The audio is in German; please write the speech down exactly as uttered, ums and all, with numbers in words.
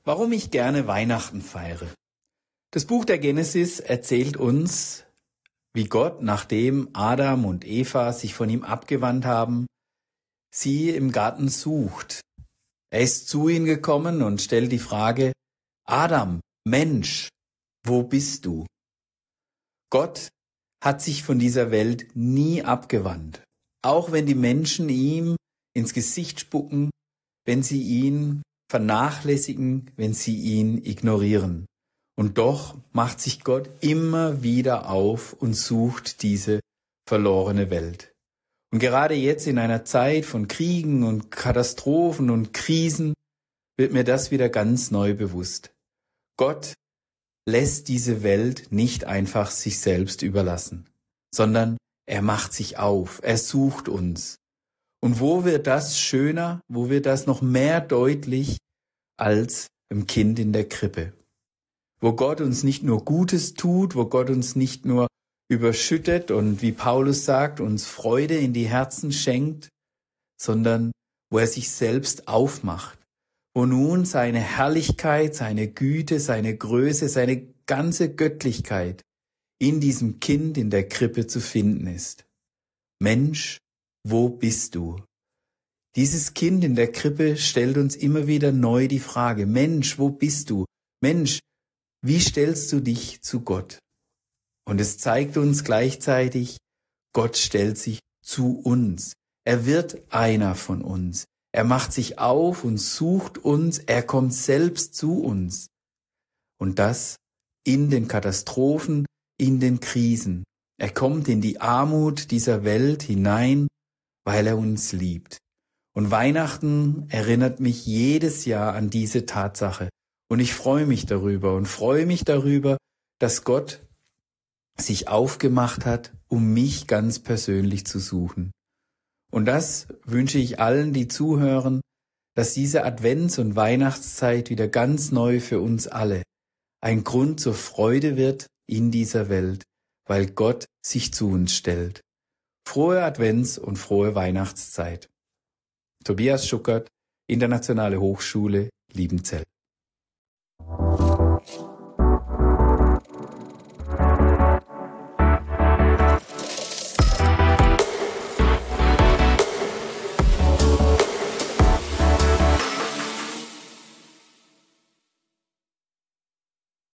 Warum ich gerne Weihnachten feiere. Das Buch der Genesis erzählt uns, wie Gott, nachdem Adam und Eva sich von ihm abgewandt haben, sie im Garten sucht. Er ist zu ihnen gekommen und stellt die Frage: Adam, Mensch, wo bist du? Gott hat sich von dieser Welt nie abgewandt, auch wenn die Menschen ihm ins Gesicht spucken, wenn sie ihn vernachlässigen, wenn sie ihn ignorieren. Und doch macht sich Gott immer wieder auf und sucht diese verlorene Welt. Und gerade jetzt in einer Zeit von Kriegen und Katastrophen und Krisen wird mir das wieder ganz neu bewusst. Gott lässt diese Welt nicht einfach sich selbst überlassen, sondern er macht sich auf, er sucht uns. Und wo wird das schöner, wo wird das noch mehr deutlich als im Kind in der Krippe? Wo Gott uns nicht nur Gutes tut, wo Gott uns nicht nur überschüttet und, wie Paulus sagt, uns Freude in die Herzen schenkt, sondern wo er sich selbst aufmacht, wo nun seine Herrlichkeit, seine Güte, seine Größe, seine ganze Göttlichkeit in diesem Kind in der Krippe zu finden ist. Mensch, wo bist du? Dieses Kind in der Krippe stellt uns immer wieder neu die Frage: Mensch, wo bist du? Mensch, wie stellst du dich zu Gott? Und es zeigt uns gleichzeitig, Gott stellt sich zu uns. Er wird einer von uns. Er macht sich auf und sucht uns. Er kommt selbst zu uns. Und das in den Katastrophen, in den Krisen. Er kommt in die Armut dieser Welt hinein, weil er uns liebt. Und Weihnachten erinnert mich jedes Jahr an diese Tatsache. Und ich freue mich darüber und freue mich darüber, dass Gott sich aufgemacht hat, um mich ganz persönlich zu suchen. Und das wünsche ich allen, die zuhören, dass diese Advents- und Weihnachtszeit wieder ganz neu für uns alle ein Grund zur Freude wird in dieser Welt, weil Gott sich zu uns stellt. Frohe Advents- und frohe Weihnachtszeit. Tobias Schuckert, Internationale Hochschule, Liebenzell.